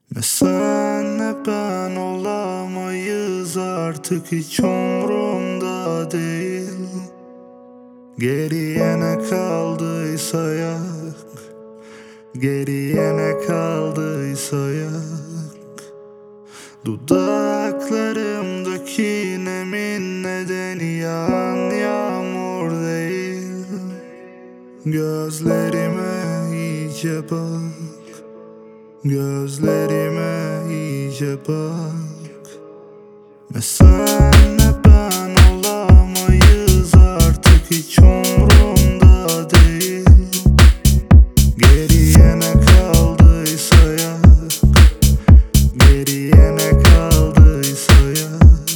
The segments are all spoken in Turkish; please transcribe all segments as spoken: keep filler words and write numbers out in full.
Ne sen ne ben olamayız artık, hiç umrumda değil. Geriye ne kaldıysa yak, geriye ne kaldıysa yak. Dudaklarımdaki nemin nedeni yağan yağmur değil. Gözlerime iyice bak, gözlerime iyice bak. Ne sen ne ben olamayız artık, hiç umrumda değil. Geriye ne kaldıysa yak, geriye ne kaldıysa yak.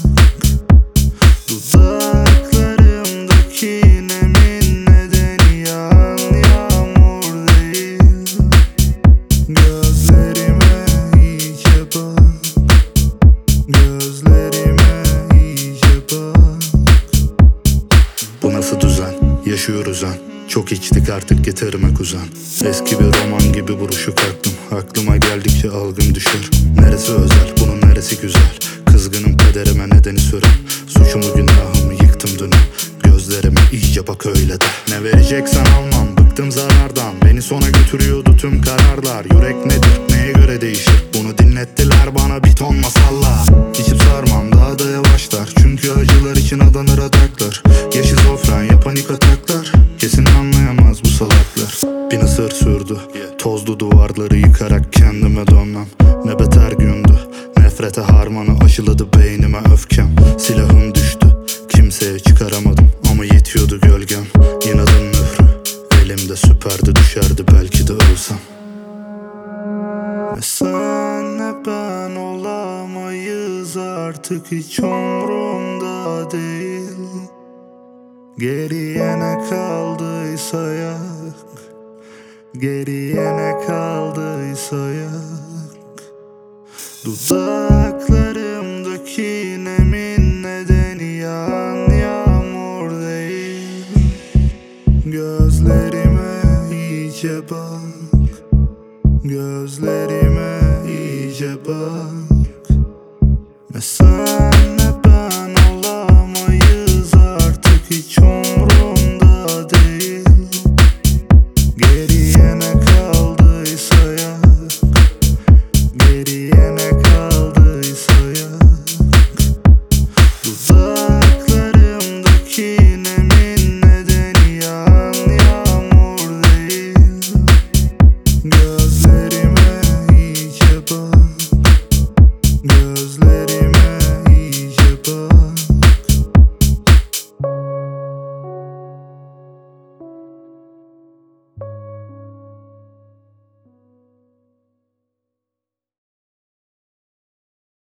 Dudaklarımdaki nemin nedeni yağan yağmur değil. Gözlerime iyice bak, gözlerime iyice bak. Bu nasıl düzen? Yaşıyoruz an. Çok içtik artık, getirme kuzen. Eski bir roman gibi buruşuk aklım. Aklıma geldikçe algım düşer. Neresi özel, bunun neresi güzel? Kızgınım kaderime, nedeni süren. Suçumu günahımı yıktım dün. Gözlerime iyice bak öyle de. Ne vereceksen almam, bıktım zarardan. Beni sona götürüyordu tüm kararlar. Yürek nedir, neye göre değişir? Bunu dinlettiler bana bir ton masalla. İçip sarmam, daha da yavaşlar. Çünkü acılar için adanır adaklar. Ya şizofren ya panik ataklar. Kesin anlayamaz bu salaklar. Bin asır sürdü, tozlu duvarları yıkarak kendime dönmem. Ne beter gündü, nefrete harmanı aşıladı beynime öfkem. Silahım düştü, kimseye çıkaramadım ama yetiyordu gölgem. İnadın mührü elimde süperdi, düşerdi belki de ölsem. Ne sen ne ben olamayız artık, hiç umrumda değil. Geriye ne kaldıysa yak, geriye ne kaldıysa yak. Dudaklarımdaki nemin nedeni yağan yağmur değil. Gözlerime iyice bak, gözlerime iyice bak. Ne sen